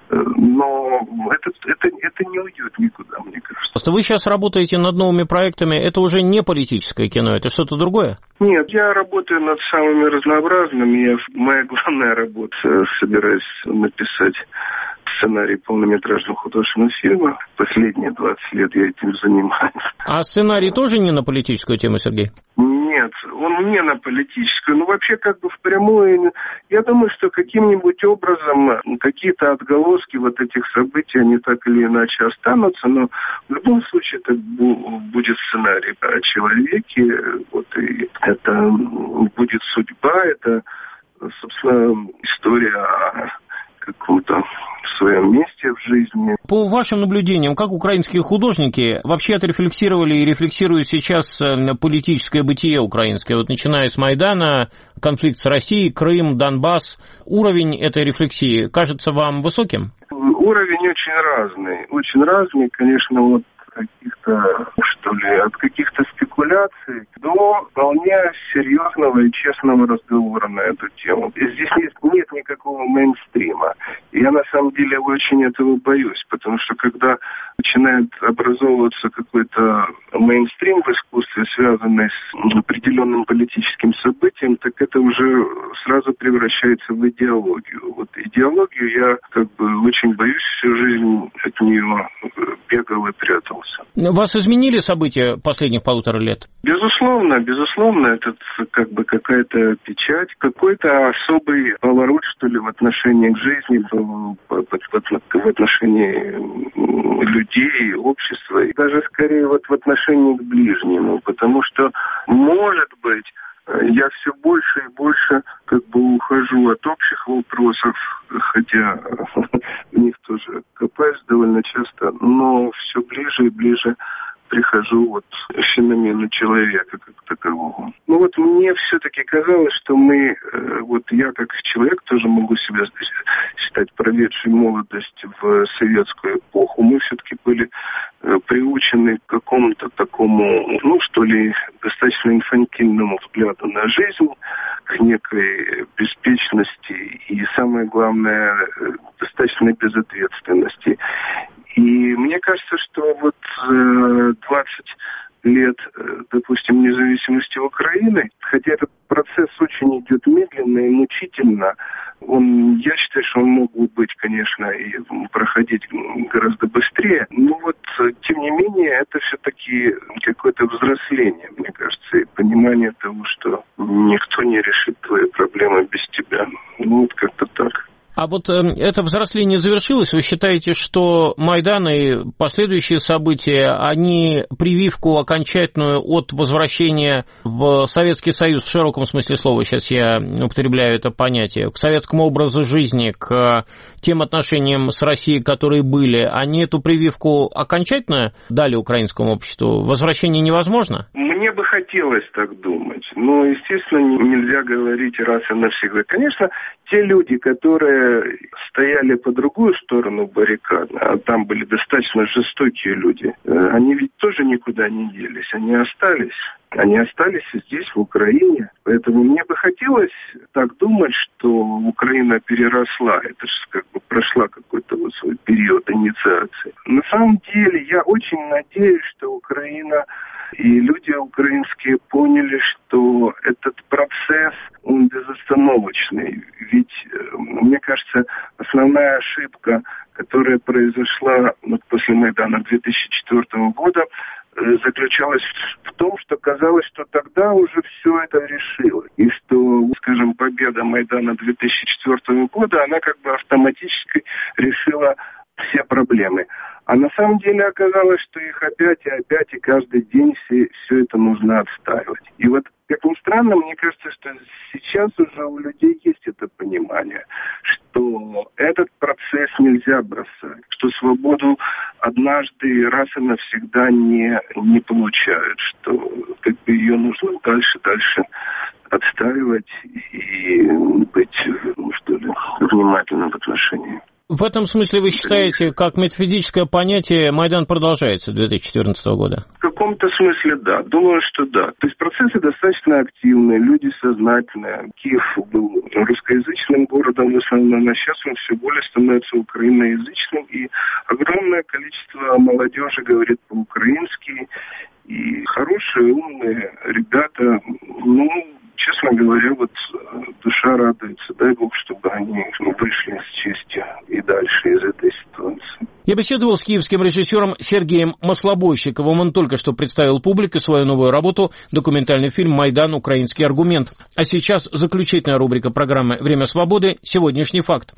но это не уйдет никуда, мне кажется. Просто вы сейчас работаете над новыми проектами. Это уже не политическое кино, это что-то другое? Нет, я работаю над самыми разнообразными. Моя главная работа, собираюсь написать сценарий полнометражного художественного фильма. Последние 20 лет я этим занимаюсь. А сценарий тоже не на политическую тему, Сергей? Нет, он не на политическую. Ну, вообще, как бы впрямую, я думаю, что каким-нибудь образом какие-то отголоски вот этих событий, они так или иначе останутся, но в любом случае это будет сценарий о человеке, вот, и это будет судьба, это, собственно, история о каком-то в своем месте в жизни. По вашим наблюдениям, как украинские художники вообще отрефлексировали и рефлексируют сейчас политическое бытие украинское? Вот начиная с Майдана, конфликт с Россией, Крым, Донбасс. Уровень этой рефлексии кажется вам высоким? Уровень очень разный, конечно, вот от каких-то спекуляций до вполне серьезного и честного разговора на эту тему. Здесь нет никакого мейнстрима. И я на самом деле очень этого боюсь, потому что когда начинает образовываться какой-то мейнстрим в искусстве, связанный с определенным политическим событием, так это уже сразу превращается в идеологию. Вот идеологию я очень боюсь, всю жизнь от нее бегал и прятался. Вас изменили события последних 1,5 лет? Безусловно, это какая-то печать, какой-то особый поворот, что ли, в отношении к жизни, в отношении людей, общества, и даже скорее в отношении к ближнему, потому что, может быть, я все больше и больше ухожу от общих вопросов, хотя в них тоже копаюсь довольно часто, но все ближе и ближе прихожу к феномену человека как такового. Мне все-таки казалось, что я как человек тоже могу себя считать проведшей молодость в советскую эпоху. Мы все-таки были приучены к какому-то такому, достаточно инфантильному взгляду на жизнь, к некой беспечности и, самое главное, достаточной безответственности. И мне кажется, что 20 лет, допустим, независимости Украины, хотя этот процесс очень идет медленно и мучительно, я считаю, что он мог бы быть, конечно, и проходить гораздо быстрее, но тем не менее, это все-таки какое-то взросление, мне кажется, и понимание того, что никто не решит твои проблемы без тебя. Как-то так. А это взросление завершилось? Вы считаете, что Майдан и последующие события, они прививку окончательную от возвращения в Советский Союз в широком смысле слова, сейчас я употребляю это понятие, к советскому образу жизни, к тем отношениям с Россией, которые были, они эту прививку окончательно дали украинскому обществу? Возвращение невозможно? Мне бы хотелось так думать, но, естественно, нельзя говорить раз и навсегда. Конечно, те люди, которые стояли по другую сторону баррикад, а там были достаточно жестокие люди, они ведь тоже никуда не делись, они остались здесь, в Украине. Поэтому мне бы хотелось так думать, что Украина переросла, это же прошла какой-то свой период инициации. На самом деле, я очень надеюсь, что Украина и люди украинские поняли, что этот процесс, он безостановочный. Ведь, мне кажется, основная ошибка, которая произошла после Майдана 2004 года, заключалась в том, что казалось, что тогда уже все это решилось. И что, победа Майдана 2004 года, она автоматически решила все проблемы. А на самом деле оказалось, что их опять и каждый день все это нужно отстаивать. И как ни странно, мне кажется, что сейчас уже у людей есть это понимание, что этот процесс нельзя бросать, что свободу однажды раз и навсегда не получают, что ее нужно дальше отстаивать и быть, внимательным в отношении. В этом смысле вы считаете, как метафизическое понятие, Майдан продолжается 2014 года? В каком-то смысле да. Думаю, что да. То есть процессы достаточно активные, люди сознательные. Киев был русскоязычным городом в основном, а сейчас он все более становится украиноязычным. И огромное количество молодежи говорит по-украински. И хорошие, умные ребята, честно говоря, душа радуется. Дай Бог, чтобы они вышли с честью и дальше из этой Я беседовал с киевским режиссером Сергеем Маслобойщиковым. Он только что представил публике свою новую работу, документальный фильм «Майдан. Украинский аргумент». А сейчас заключительная рубрика программы «Время свободы. Сегодняшний факт».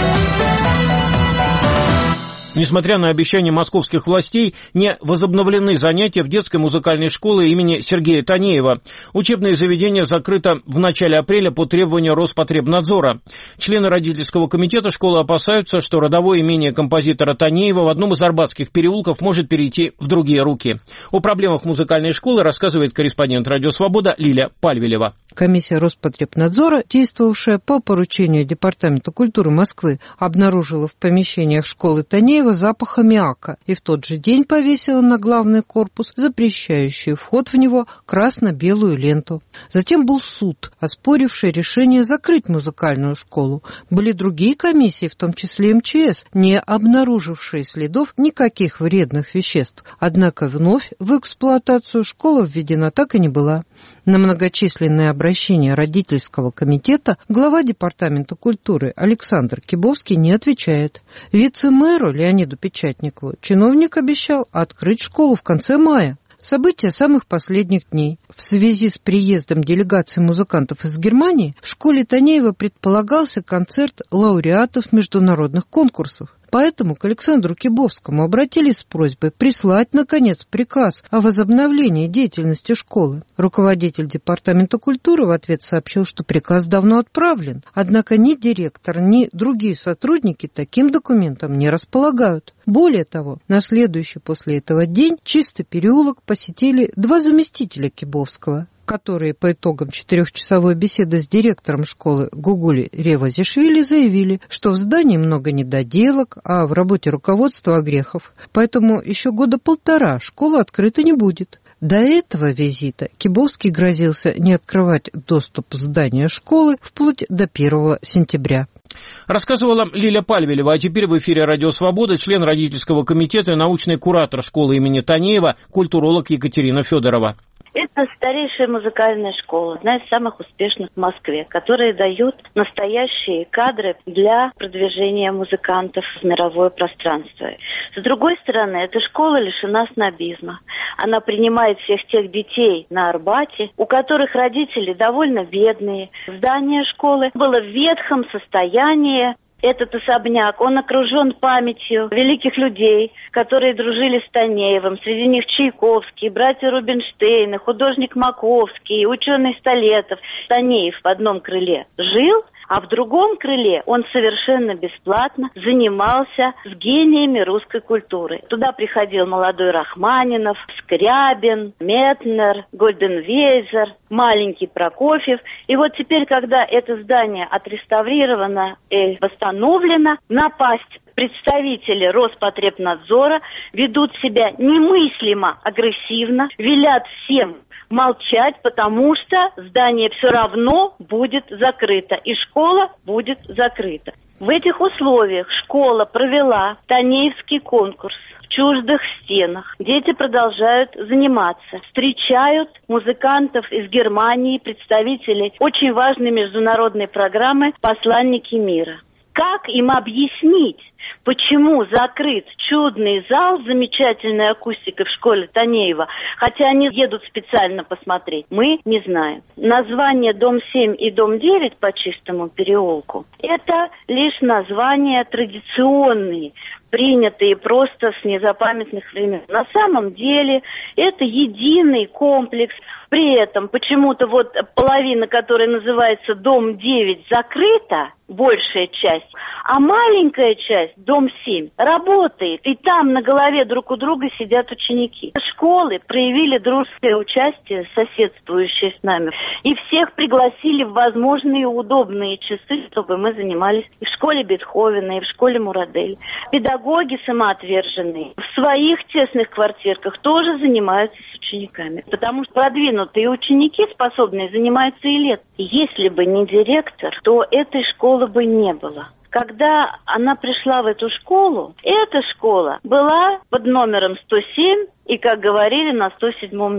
Несмотря на обещания московских властей, не возобновлены занятия в детской музыкальной школе имени Сергея Танеева. Учебное заведение закрыто в начале апреля по требованию Роспотребнадзора. Члены родительского комитета школы опасаются, что родовое имение композитора Танеева в одном из арбатских переулков может перейти в другие руки. О проблемах музыкальной школы рассказывает корреспондент «Радио Свобода» Лиля Пальвелева. Комиссия Роспотребнадзора, действовавшая по поручению Департамента культуры Москвы, обнаружила в помещениях школы Танеева запах аммиака и в тот же день повесила на главный корпус запрещающую вход в него красно-белую ленту. Затем был суд, оспоривший решение закрыть музыкальную школу. Были другие комиссии, в том числе МЧС, не обнаружившие следов никаких вредных веществ. Однако вновь в эксплуатацию школа введена так и не была. На многочисленные обращения родительского комитета глава Департамента культуры Александр Кибовский не отвечает. Вице-мэру Леониду Печатникову чиновник обещал открыть школу в конце мая. События самых последних дней. В связи с приездом делегации музыкантов из Германии в школе Танеева предполагался концерт лауреатов международных конкурсов. Поэтому к Александру Кибовскому обратились с просьбой прислать, наконец, приказ о возобновлении деятельности школы. Руководитель Департамента культуры в ответ сообщил, что приказ давно отправлен, однако ни директор, ни другие сотрудники таким документом не располагают. Более того, на следующий после этого день чистый переулок посетили два заместителя Кибовского, которые по итогам 4-часовой беседы с директором школы Гугули Ревазишвили заявили, что в здании много недоделок, а в работе руководства огрехов. Поэтому еще года полтора школа открыта не будет. До этого визита Кибовский грозился не открывать доступ в здание школы вплоть до 1 сентября. Рассказывала Лиля Пальвелева, а теперь в эфире «Радио Свобода» член родительского комитета и научный куратор школы имени Танеева, культуролог Екатерина Федорова. Это старейшая музыкальная школа, одна из самых успешных в Москве, которая дает настоящие кадры для продвижения музыкантов в мировое пространство. С другой стороны, эта школа лишена снобизма. Она принимает всех тех детей на Арбате, у которых родители довольно бедные. Здание школы было в ветхом состоянии. Этот особняк, он окружен памятью великих людей, которые дружили с Танеевым. Среди них Чайковский, братья Рубинштейны, художник Маковский, ученый Столетов. Танеев в одном крыле жил, а в другом крыле он совершенно бесплатно занимался с гениями русской культуры. Туда приходил молодой Рахманинов, Скрябин, Метнер, Гольденвейзер, маленький Прокофьев. И вот теперь, когда это здание отреставрировано и восстановлено, напасть представители Роспотребнадзора ведут себя немыслимо агрессивно, велят всем молчать, потому что здание все равно будет закрыто, и школа будет закрыта. В этих условиях школа провела Танеевский конкурс в чуждых стенах. Дети продолжают заниматься, встречают музыкантов из Германии, представителей очень важной международной программы «Посланники мира». Как им объяснить, почему закрыт чудный зал с замечательной акустикой в школе Танеева, хотя они едут специально посмотреть, мы не знаем. Название Дом 7 и Дом 9 по Чистому переулку – это лишь названия традиционные, принятые просто с незапамятных времен. На самом деле это единый комплекс. При этом почему-то вот половина, которая называется Дом 9, закрыта, большая часть, а маленькая часть, Дом 7, работает. И там на голове друг у друга сидят ученики. Школы проявили дружеское участие, соседствующее с нами, и всех пригласили в возможные удобные часы, чтобы мы занимались и в школе Бетховена, и в школе Мурадель. Педагоги самоотверженные в своих тесных квартирках тоже занимаются с учениками, потому что продвинутые ученики, способные, занимаются и лет. Если бы не директор, то этой школы бы не было. Когда она пришла в эту школу, эта школа была под номером 107 и, как говорили, на 107-м месте.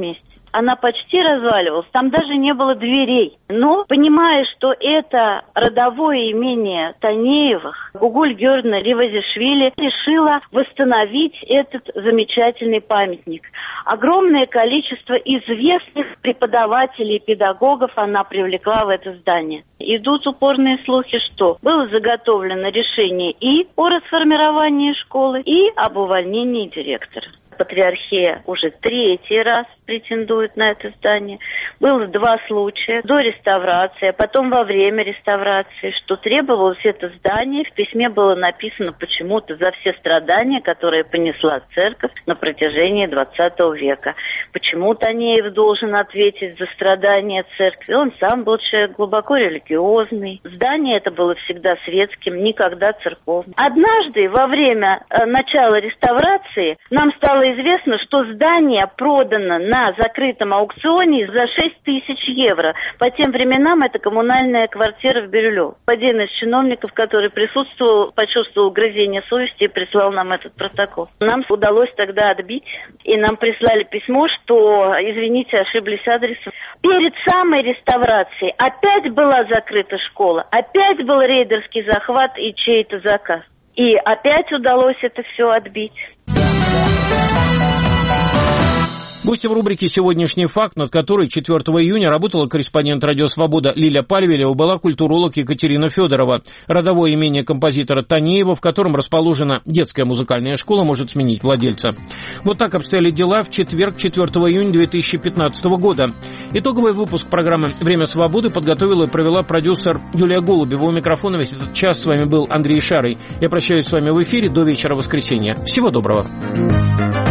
она почти разваливалась, там даже не было дверей. Но, понимая, что это родовое имение Танеевых, Гугуль-Георгиевна Ревазишвили решила восстановить этот замечательный памятник. Огромное количество известных преподавателей и педагогов она привлекла в это здание. Идут упорные слухи, что было заготовлено решение и о расформировании школы, и об увольнении директора. Патриархия уже третий раз претендует на это здание. Было 2 случая до реставрации, а потом во время реставрации, что требовалось это здание. В письме было написано почему-то за все страдания, которые понесла церковь на протяжении 20 века. Почему Танеев должен ответить за страдания церкви? Он сам был человек глубоко религиозный. Здание это было всегда светским, никогда церковным. Однажды во время начала реставрации нам стало известно, что здание продано на закрытом аукционе за 6 тысяч евро. По тем временам это коммунальная квартира в Бирюлево. Один из чиновников, который присутствовал, почувствовал угрызение совести и прислал нам этот протокол. Нам удалось тогда отбить, и нам прислали письмо, что, извините, ошиблись адресом. Перед самой реставрацией опять была закрыта школа, опять был рейдерский захват и чей-то заказ. И опять удалось это все отбить. Гостем рубрики «Сегодняшний факт», над которой 4 июня работала корреспондент «Радио Свобода» Лиля Пальвелева, была культуролог Екатерина Федорова. Родовое имение композитора Танеева, в котором расположена детская музыкальная школа, может сменить владельца. Вот так обстояли дела в четверг, 4 июня 2015 года. Итоговый выпуск программы «Время свободы» подготовила и провела продюсер Юлия Голубева. У микрофона весь этот час с вами был Андрей Шарый. Я прощаюсь с вами в эфире до вечера воскресенья. Всего доброго.